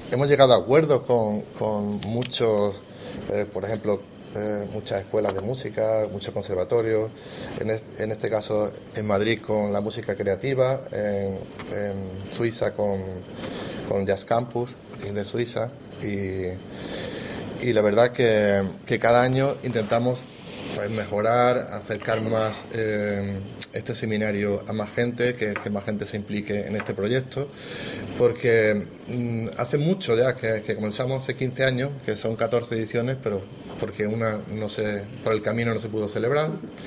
hemos llegado a acuerdos con muchos, por ejemplo, muchas escuelas de música, muchos conservatorios, en este caso en Madrid con la música creativa, en Suiza con Jazz Campus de Suiza y la verdad que cada año intentamos pues, mejorar, acercar más este seminario a más gente, que más gente se implique en este proyecto, porque hace mucho ya que comenzamos hace 15 años, que son 14 ediciones, pero porque una no se, por el camino no se pudo celebrar